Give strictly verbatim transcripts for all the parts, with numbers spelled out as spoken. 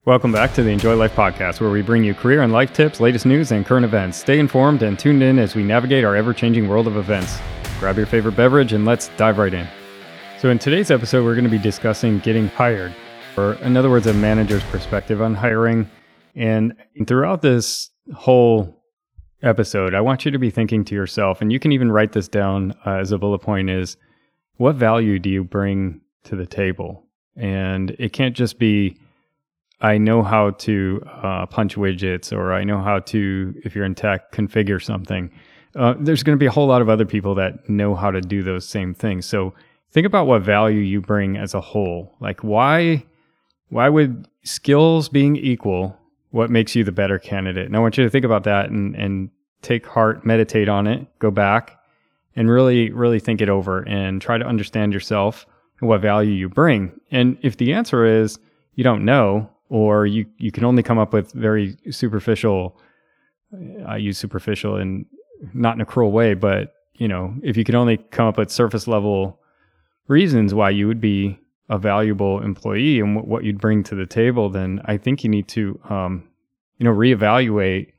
Welcome back to the Enjoy Life Podcast, where we bring you career and life tips, latest news, and current events. Stay informed and tuned in as we navigate our ever-changing world of events. Grab your favorite beverage and let's dive right in. So in today's episode, we're going to be discussing getting hired, or in other words, a manager's perspective on hiring. And throughout this whole episode, I want you to be thinking to yourself, and you can even write this down uh, as a bullet point, is what value do you bring to the table? And it can't just be, I know how to uh, punch widgets, or I know how to, if you're in tech, configure something. Uh, there's going to be a whole lot of other people that know how to do those same things. So think about what value you bring as a whole. Like why, why would skills being equal, what makes you the better candidate? And I want you to think about that and, and take heart, meditate on it, go back and really, really think it over and try to understand yourself and what value you bring. And if the answer is you don't know, or you, you can only come up with very superficial, I use superficial and not in a cruel way, but you know, if you can only come up with surface level reasons why you would be a valuable employee and w- what you'd bring to the table, then I think you need to, um, you know, reevaluate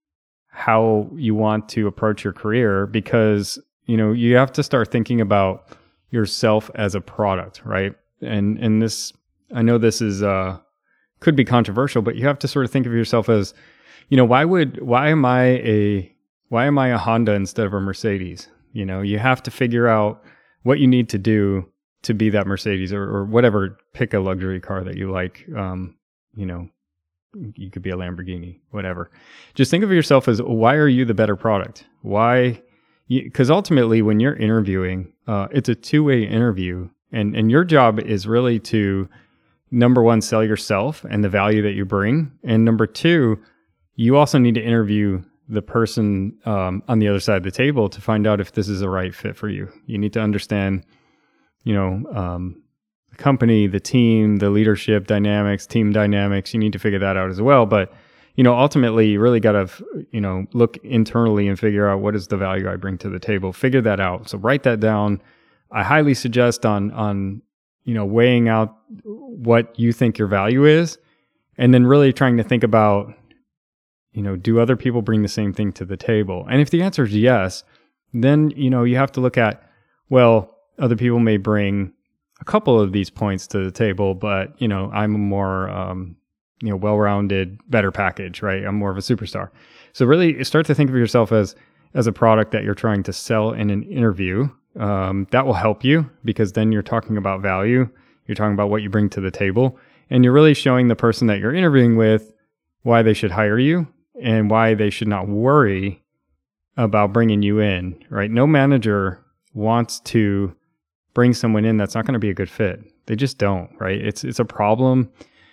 how you want to approach your career, because, you know, you have to start thinking about yourself as a product, right? And, and this, I know this is, uh, could be controversial, but you have to sort of think of yourself as, you know, why would, why am I a, why am I a Honda instead of a Mercedes? You know, you have to figure out what you need to do to be that Mercedes or, or whatever, pick a luxury car that you like. Um, you know, you could be a Lamborghini, whatever. Just think of yourself as, why are you the better product? Why? Because ultimately when you're interviewing, uh, it's a two-way interview, and, and your job is really to, number one, sell yourself and the value that you bring. And number two, you also need to interview the person um, on the other side of the table to find out if this is a right fit for you. You need to understand, you know, um, the company, the team, the leadership dynamics, team dynamics. You need to figure that out as well. But, you know, ultimately, you really got to, you know, look internally and figure out what is the value I bring to the table. Figure that out. So write that down. I highly suggest on, on, you know, weighing out what you think your value is, and then really trying to think about, you know, do other people bring the same thing to the table? And if the answer is yes, then, you know, you have to look at, well, other people may bring a couple of these points to the table, but, you know, I'm a more, um, you know, well-rounded, better package, right? I'm more of a superstar. So really start to think of yourself as, as a product that you're trying to sell in an interview. Um, that will help you, because then you're talking about value. You're talking about what you bring to the table, and you're really showing the person that you're interviewing with why they should hire you and why they should not worry about bringing you in, right? No manager wants to bring someone in that's not going to be a good fit. They just don't, right? It's, it's a problem.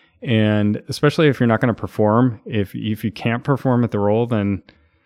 And especially if you're not going to perform, if, if you can't perform at the role, then,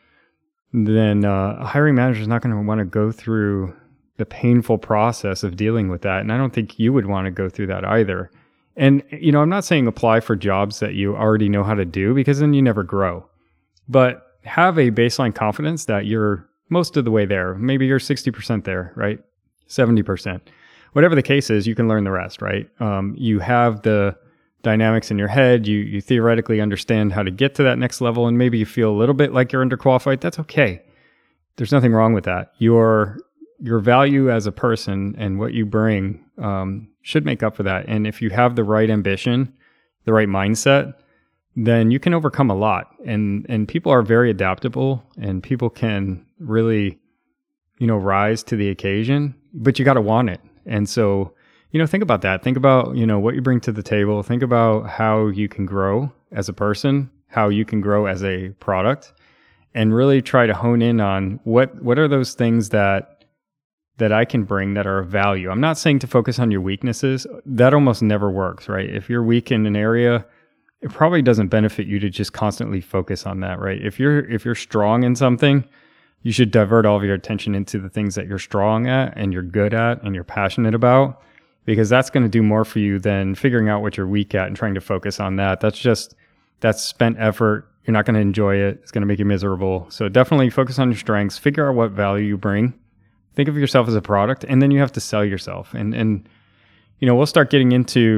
then, uh, a hiring manager is not going to want to go through the painful process of dealing with that. And I don't think you would want to go through that either. And, you know, I'm not saying apply for jobs that you already know how to do, because then you never grow. But have a baseline confidence that you're most of the way there. Maybe you're sixty percent there, right? seventy percent. Whatever the case is, you can learn the rest, right? Um, you have the dynamics in your head. You, you theoretically understand how to get to that next level, and maybe you feel a little bit like you're underqualified. That's okay. There's nothing wrong with that. You're your value as a person and what you bring um, should make up for that. And if you have the right ambition, the right mindset, then you can overcome a lot. And and people are very adaptable, and people can really, you know, rise to the occasion, but you got to want it. And so, you know, think about that. Think about, you know, what you bring to the table. Think about how you can grow as a person, how you can grow as a product, and really try to hone in on what what are those things that that I can bring that are of value. I'm not saying to focus on your weaknesses. That almost never works, right? If you're weak in an area, it probably doesn't benefit you to just constantly focus on that, right? If you're if you're strong in something, you should divert all of your attention into the things that you're strong at and you're good at and you're passionate about, because that's going to do more for you than figuring out what you're weak at and trying to focus on that. That's just, that's spent effort. You're not going to enjoy it. It's going to make you miserable. So definitely focus on your strengths, figure out what value you bring. Think of yourself as a product, and then you have to sell yourself. And, and, you know, we'll start getting into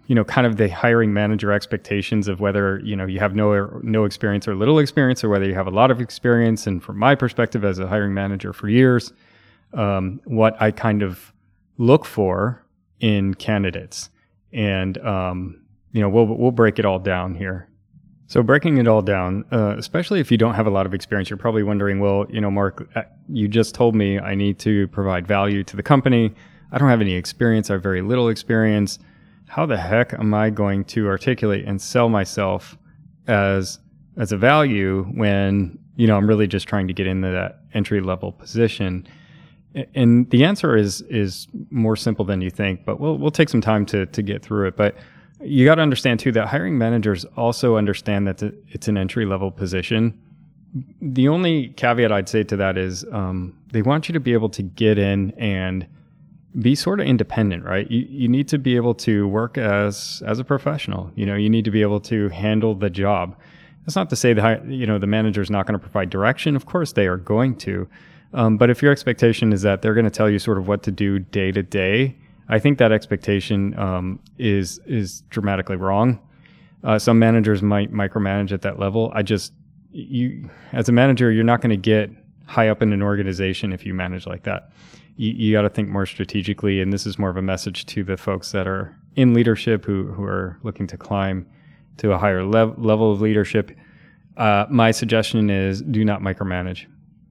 you know, kind of the hiring manager expectations of whether, you know, you have no no experience or little experience, or whether you have a lot of experience. And from my perspective as a hiring manager for years, um, what I kind of look for in candidates. And, um, you know, we'll we'll break it all down here. So breaking it all down, uh, especially if you don't have a lot of experience, you're probably wondering, well, you know, Mark, you just told me I need to provide value to the company. I don't have any experience. I have very little experience. How the heck am I going to articulate and sell myself as as a value when, you know, I'm really just trying to get into that entry level position? And the answer is is more simple than you think, but we'll we'll take some time to to get through it. But you got to understand too that hiring managers also understand that it's an entry level position. The only caveat I'd say to that is um, they want you to be able to get in and be sort of independent, right? You you need to be able to work as as a professional. You know, you need to be able to handle the job. That's not to say that, you know, the manager's not going to provide direction. Of course they are going to. Um, but if your expectation is that they're going to tell you sort of what to do day to day, I think that expectation um, is is dramatically wrong. Uh, some managers might micromanage at that level. I just, you as a manager, you're not going to get high up in an organization if you manage like that. You, you got to think more strategically, and this is more of a message to the folks that are in leadership who who are looking to climb to a higher lev- level of leadership. Uh, my suggestion is do not micromanage.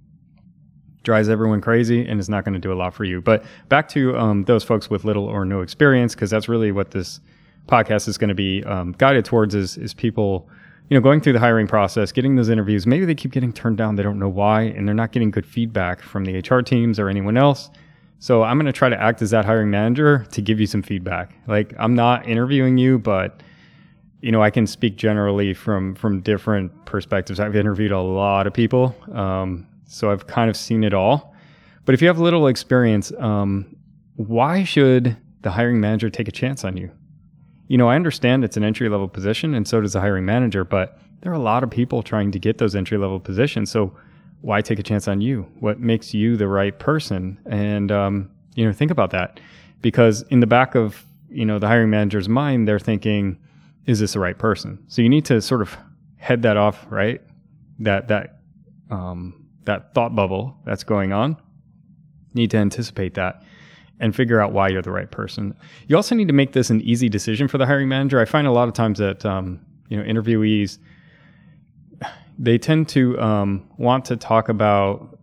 Drives everyone crazy and is not going to do a lot for you. But back to um, those folks with little or no experience, because that's really what this podcast is going to be um, guided towards is, is people, you know, going through the hiring process, getting those interviews. Maybe they keep getting turned down. They don't know why, and they're not getting good feedback from the H R teams or anyone else. So I'm going to try to act as that hiring manager to give you some feedback. Like, I'm not interviewing you, but you know, I can speak generally from from different perspectives. I've interviewed a lot of people. Um, So I've kind of seen it all. But if you have little experience, um, why should the hiring manager take a chance on you? You know, I understand it's an entry-level position, and so does the hiring manager, but there are a lot of people trying to get those entry-level positions. So why take a chance on you? What makes you the right person? And, um, you know, think about that. Because in the back of, you know, the hiring manager's mind, they're thinking, is this the right person? So you need to sort of head that off, right? That, that, um, that thought bubble that's going on. You need to anticipate that and figure out why you're the right person. You also need to make this an easy decision for the hiring manager. I find a lot of times that, um, you know, interviewees, they tend to um, want to talk about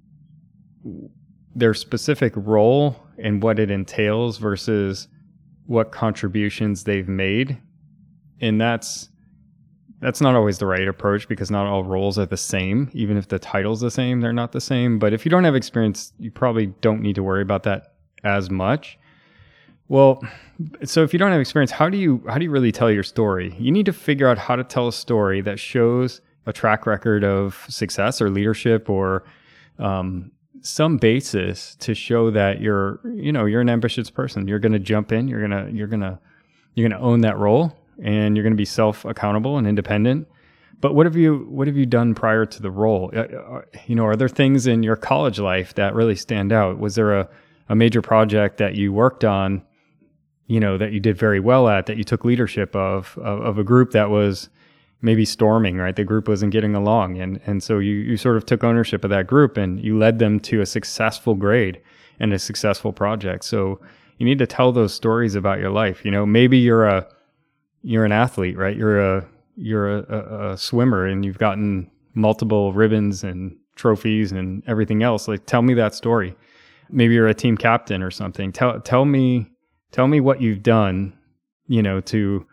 their specific role and what it entails versus what contributions they've made. And that's That's not always the right approach, because not all roles are the same. Even if the title's the same, they're not the same. But if you don't have experience, you probably don't need to worry about that as much. Well, so if you don't have experience, how do you how do you really tell your story? You need to figure out how to tell a story that shows a track record of success or leadership, or um, some basis to show that you're, you know, you're an ambitious person. You're going to jump in. You're gonna you're gonna you're gonna own that role. And you're going to be self-accountable and independent. But what have you what have you done prior to the role? Uh, you know, are there things in your college life that really stand out? Was there a, a major project that you worked on, you know, that you did very well at, that you took leadership of, of, of a group that was maybe storming, right? The group wasn't getting along. And, and so you, you sort of took ownership of that group and you led them to a successful grade and a successful project. So you need to tell those stories about your life. You know, maybe you're a You're an athlete, right? You're a you're a, a, a swimmer, and you've gotten multiple ribbons and trophies and everything else. Like, tell me that story. Maybe you're a team captain or something. Tell tell me tell me what you've done, you know, to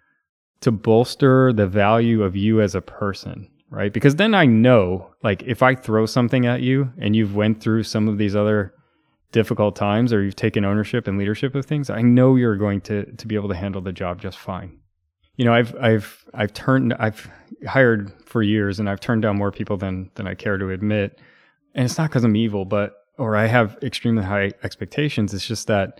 to bolster the value of you as a person, right? Because then I know, like, if I throw something at you and you've went through some of these other difficult times, or you've taken ownership and leadership of things, I know you're going to to be able to handle the job just fine. You know, I've I've I've turned I've hired for years, and I've turned down more people than than I care to admit. And it's not because I'm evil, but or I have extremely high expectations. It's just that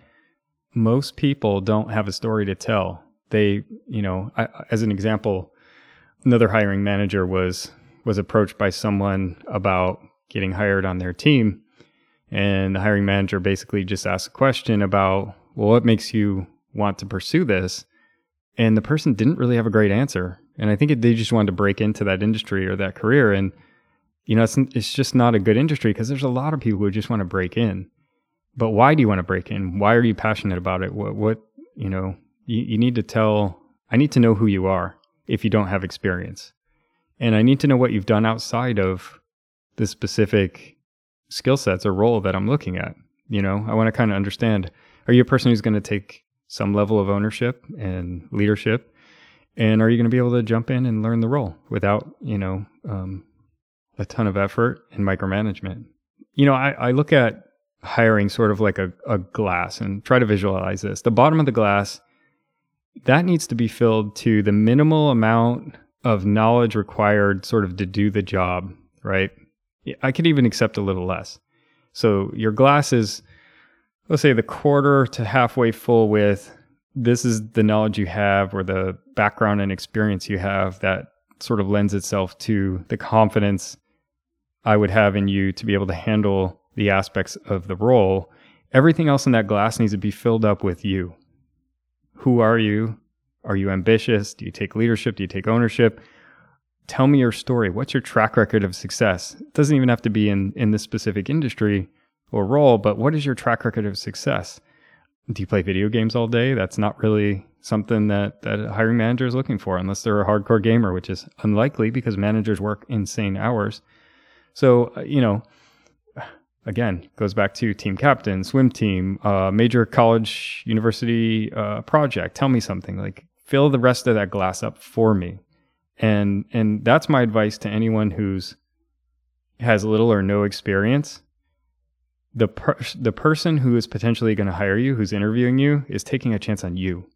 most people don't have a story to tell. They, you know, I, as an example, another hiring manager was was approached by someone about getting hired on their team, and the hiring manager basically just asked a question about, well, what makes you want to pursue this? and the person didn't really have a great answer. And I think it, they just wanted to break into that industry or that career. And, you know, it's, it's just not a good industry because there's a lot of people who just want to break in. But why do you want to break in? Why are you passionate about it? What, what you know, you, you need to tell, I need to know who you are if you don't have experience. And I need to know what you've done outside of the specific skill sets or role that I'm looking at. You know, I want to kind of understand, are you a person who's going to take some level of ownership and leadership? And are you going to be able to jump in and learn the role without, you know, um, a ton of effort and micromanagement? You know, I, I look at hiring sort of like a, a glass and try to visualize this. The bottom of the glass, that needs to be filled to the minimal amount of knowledge required sort of to do the job, right? I could even accept a little less. So your glass is, let's say, the quarter to halfway full with, this is the knowledge you have or the background and experience you have that sort of lends itself to the confidence I would have in you to be able to handle the aspects of the role. Everything else in that glass needs to be filled up with you. Who are you? Are you ambitious? Do you take leadership? Do you take ownership? Tell me your story. What's your track record of success? It doesn't even have to be in, in this specific industry or role, but what is your track record of success? Do you play video games all day? That's not really something that, that a hiring manager is looking for unless they're a hardcore gamer, which is unlikely because managers work insane hours. So, uh, you know, again, goes back to team captain, swim team, uh, major college, university uh, project. Tell me something. Like, fill the rest of that glass up for me. And and that's my advice to anyone who's has little or no experience. The per- the person who is potentially going to hire you, who's interviewing you, is taking a chance on you.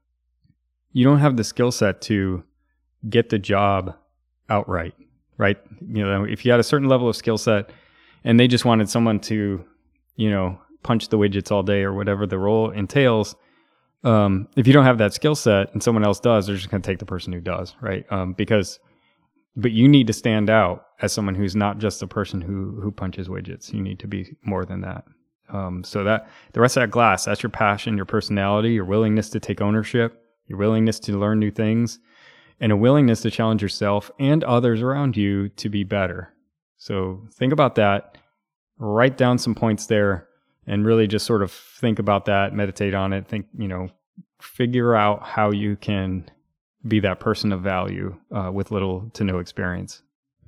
You don't have the skill set to get the job outright, right? You know, if you had a certain level of skill set and they just wanted someone to, you know, punch the widgets all day or whatever the role entails, um, if you don't have that skill set and someone else does, they're just going to take the person who does, right? Um, because, but you need to stand out as someone who's not just the person who who punches widgets. You need to be more than that. Um, so that the rest of that glass, that's your passion, your personality, your willingness to take ownership, your willingness to learn new things, and a willingness to challenge yourself and others around you to be better. So think about that, write down some points there, and really just sort of think about that, meditate on it, think, you know, figure out how you can be that person of value uh, with little to no experience.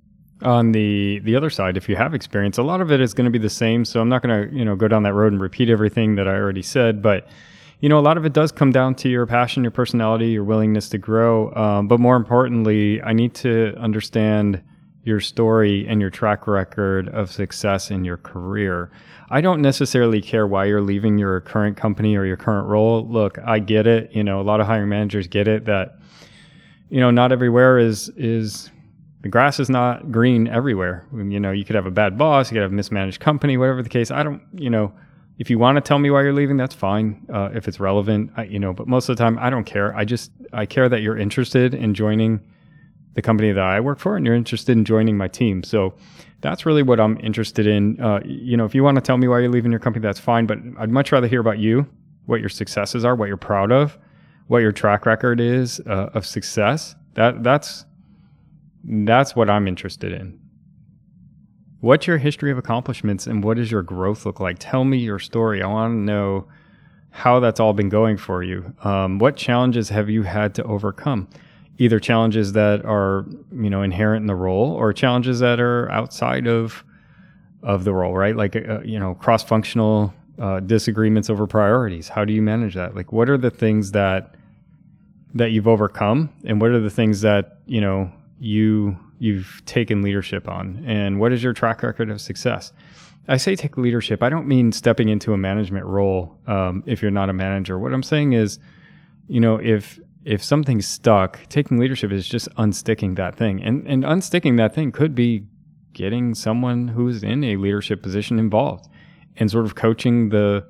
On the the other side, if you have experience, a lot of it is going to be the same. So I'm not going to, you know, go down that road and repeat everything that I already said, but you know, a lot of it does come down to your passion, your personality, your willingness to grow. Um, but more importantly, I need to understand your story and your track record of success in your career. I don't necessarily care why you're leaving your current company or your current role. Look, I get it. You know, a lot of hiring managers get it that, you know, not everywhere is, is the grass is not green everywhere. You know, you could have a bad boss, you could have a mismanaged company, whatever the case. I don't, you know, if you want to tell me why you're leaving, that's fine. Uh, if it's relevant, I, you know, but most of the time I don't care. I just, I care that you're interested in joining the company that I work for and you're interested in joining my team. So that's really what I'm interested in. Uh, you know, if you want to tell me why you're leaving your company, that's fine, but I'd much rather hear about you, what your successes are, what you're proud of, what your track record is uh, of success. That that's, that's what I'm interested in. What's your history of accomplishments and what does your growth look like? Tell me your story. I want to know how that's all been going for you. Um, what challenges have you had to overcome? Either challenges that are, you know, inherent in the role or challenges that are outside of of the role, right? Like, uh, you know, cross-functional uh, disagreements over priorities. How do you manage that? Like, what are the things that that you've overcome and what are the things that, you know, you you've taken leadership on, and what is your track record of success? I say take leadership. I don't mean stepping into a management role um, if you're not a manager. What I'm saying is, you know, if if something's stuck, taking leadership is just unsticking that thing. And and unsticking that thing could be getting someone who's in a leadership position involved and sort of coaching the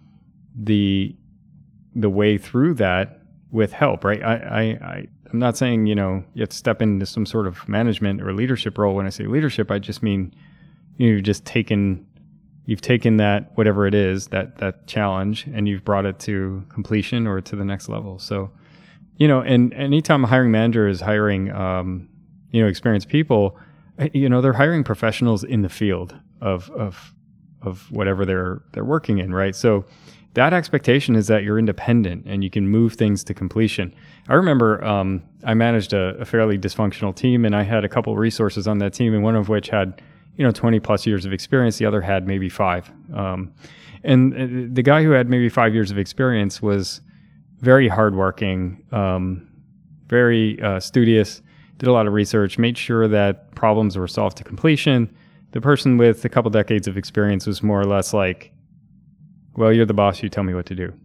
the the way through that with help, right? I, I, I I'm not saying, you know, you have to step into some sort of management or leadership role. When I say leadership, I just mean, you know, you've just taken, you've taken that, whatever it is, that, that challenge, and you've brought it to completion or to the next level. So, you know, and anytime a hiring manager is hiring, um, you know, experienced people, you know, they're hiring professionals in the field of of of whatever they're they're working in, right? So that expectation is that you're independent and you can move things to completion. I remember um, I managed a, a fairly dysfunctional team, and I had a couple resources on that team, and one of which had, you know, twenty plus years of experience. The other had maybe five. Um, and the guy who had maybe five years of experience was very hardworking, um, very uh, studious, did a lot of research, made sure that problems were solved to completion. The person with a couple decades of experience was more or less like, well, you're the boss, you tell me what to do.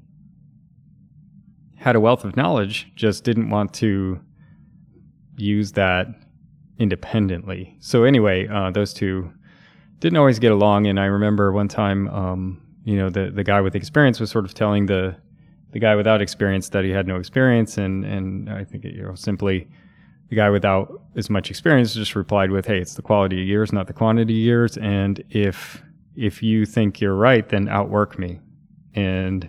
Had a wealth of knowledge, just didn't want to use that independently. So anyway, uh, those two didn't always get along. And I remember one time, um, you know, the, the guy with experience was sort of telling the the guy without experience that he had no experience. And, and I think, you know, simply the guy without as much experience just replied with, hey, it's the quality of years, not the quantity of years. And if if you think you're right, then outwork me. And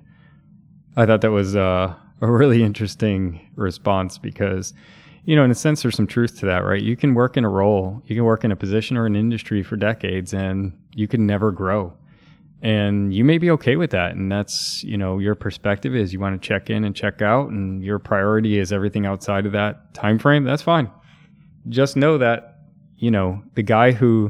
I thought that was uh, a really interesting response because, you know, in a sense, there's some truth to that, right? You can work in a role, you can work in a position or an industry for decades, and you can never grow. And you may be okay with that. And that's, you know, your perspective is you want to check in and check out, and your priority is everything outside of that time frame. That's fine. Just know that, you know, the guy who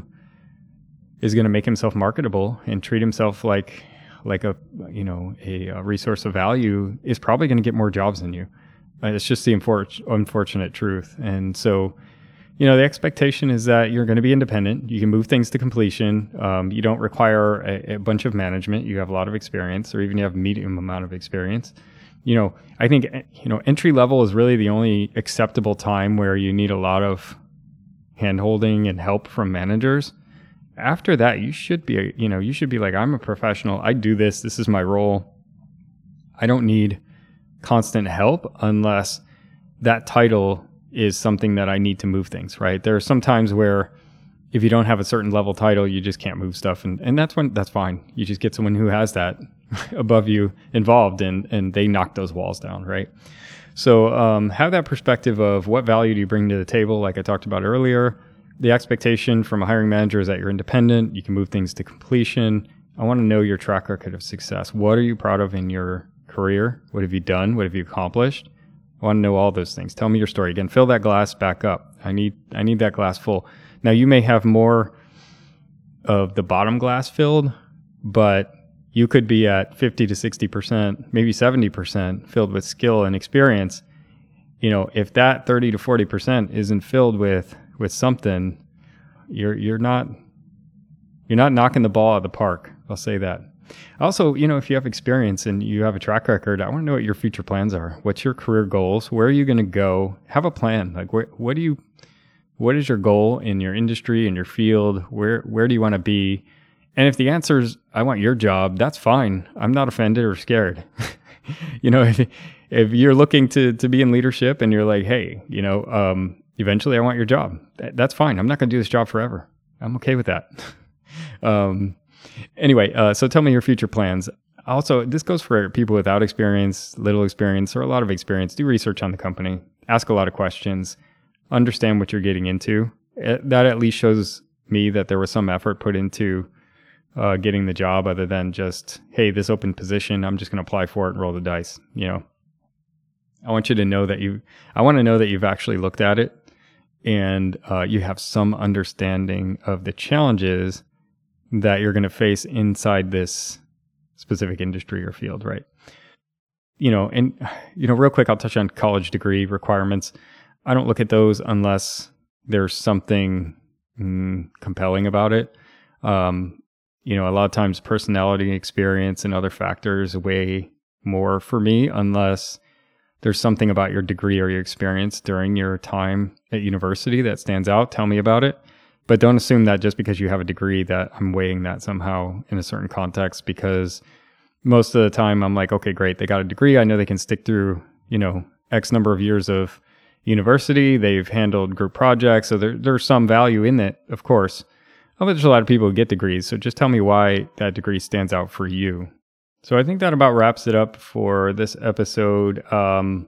is going to make himself marketable and treat himself like like a, you know, a, a resource of value is probably going to get more jobs than you. Uh, it's just the unfor- unfortunate truth. And so, you know, the expectation is that you're going to be independent. You can move things to completion. Um, you don't require a, a bunch of management. You have a lot of experience, or even you have a medium amount of experience. You know, I think, you know, entry level is really the only acceptable time where you need a lot of hand-holding and help from managers. After that, you should be, you know, you should be like, I'm a professional. I do this. This is my role. I don't need constant help unless that title is something that I need to move things, right? There are some times where if you don't have a certain level title, you just can't move stuff. And, and that's when, that's fine. You just get someone who has that above you involved, and, and they knock those walls down, right? So um, have that perspective of what value do you bring to the table, like I talked about earlier. The expectation from a hiring manager is that you're independent, you can move things to completion. I want to know your track record of success. What are you proud of in your career? What have you done? What have you accomplished? I want to know all those things. Tell me your story. Again, fill that glass back up. I need I need that glass full. Now, you may have more of the bottom glass filled, but you could be at fifty to sixty percent, maybe seventy percent filled with skill and experience. You know, if that thirty to forty percent isn't filled with with something, you're you're not you're not knocking the ball out of the park. I'll say that. Also, you know, if you have experience and you have a track record, I want to know what your future plans are. What's your career goals? Where are you going to go? Have a plan. Like, where, what do you, what is your goal in your industry, in your field? Where where do you want to be? And if the answer is, I want your job, that's fine. I'm not offended or scared. You know, if if you're looking to to be in leadership and you're like, hey, you know, um, eventually I want your job, that, that's fine. I'm not going to do this job forever. I'm okay with that. um, anyway, uh, so tell me your future plans. Also, this goes for people without experience, little experience, or a lot of experience. Do research on the company. Ask a lot of questions. Understand what you're getting into. It, that at least shows me that there was some effort put into uh, getting the job, other than just, hey, this open position, I'm just going to apply for it and roll the dice. You know, I want you to know that you, I want to know that you've actually looked at it, and uh, you have some understanding of the challenges that you're going to face inside this specific industry or field, right? You know, and, you know, real quick, I'll touch on college degree requirements. I don't look at those unless there's something mm, compelling about it. Um, you know, a lot of times personality, experience, and other factors weigh more for me, unless there's something about your degree or your experience during your time at university that stands out. Tell me about it. But don't assume that just because you have a degree that I'm weighing that somehow in a certain context, because most of the time I'm like, okay, great, they got a degree. I know they can stick through, you know, X number of years of university. They've handled group projects. So there, there's some value in it, of course. Oh, but there's a lot of people who get degrees. So just tell me why that degree stands out for you. So I think that about wraps it up for this episode. Um,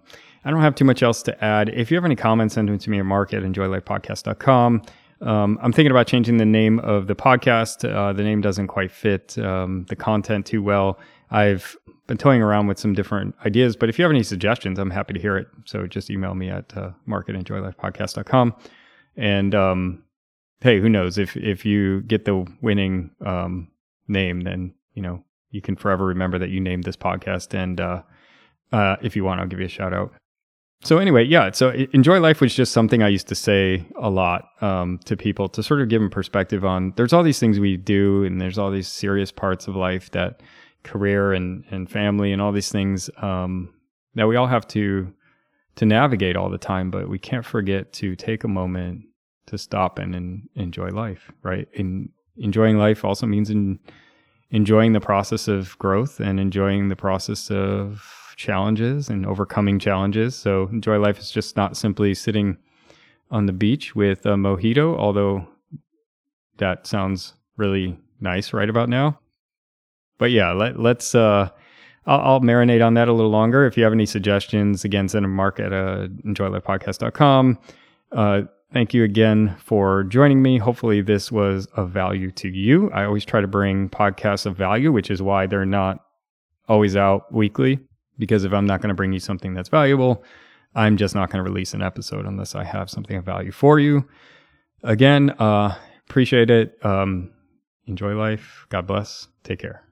I don't have too much else to add. If you have any comments, send them to me at mark at enjoy life podcast dot com. Um, I'm thinking about changing the name of the podcast. Uh, the name doesn't quite fit um, the content too well. I've been toying around with some different ideas, but if you have any suggestions, I'm happy to hear it. So just email me at uh, mark at enjoy life podcast dot com. And um, hey, who knows? If if you get the winning um, name, then you know you can forever remember that you named this podcast. And uh, uh, if you want, I'll give you a shout out. So anyway, yeah, so enjoy life was just something I used to say a lot um, to people to sort of give them perspective on there's all these things we do and there's all these serious parts of life that career and, and family and all these things um, that we all have to to navigate all the time, but we can't forget to take a moment to stop and, and enjoy life, right? And enjoying life also means in, enjoying the process of growth and enjoying the process of challenges and overcoming challenges. So enjoy life is just not simply sitting on the beach with a mojito, although that sounds really nice right about now. But yeah, let, let's, uh, I'll, I'll marinate on that a little longer. If you have any suggestions, again, send them to mark at uh, enjoy life podcast dot com. Uh, thank you again for joining me. Hopefully this was of value to you. I always try to bring podcasts of value, which is why they're not always out weekly. Because if I'm not going to bring you something that's valuable, I'm just not going to release an episode unless I have something of value for you. Again, uh, appreciate it. Um, enjoy life. God bless. Take care.